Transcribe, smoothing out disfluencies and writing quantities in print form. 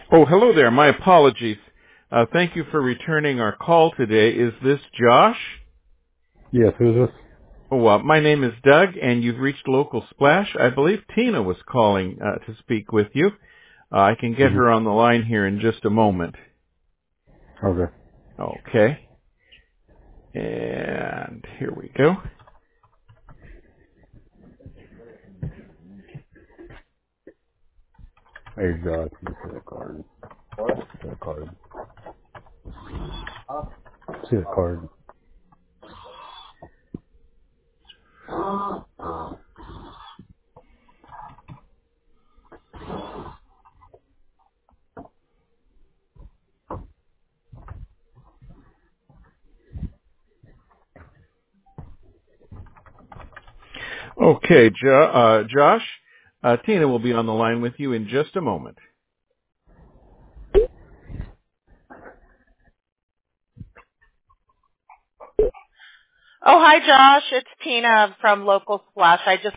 Oh, hello there. My apologies. Thank you for returning our call today. Is this Josh? Yes, who's this? Oh, my name is Doug, and you've reached Local Splash. I believe Tina was calling to speak with you. I can get her Mm-hmm. on the line here in just a moment. Okay. Okay. And here we go. Hey, Josh, you see the card. See the card. See the card. Okay, Josh, Tina will be on the line with you in just a moment. Oh, hi, Josh. It's Tina from Local Splash. I just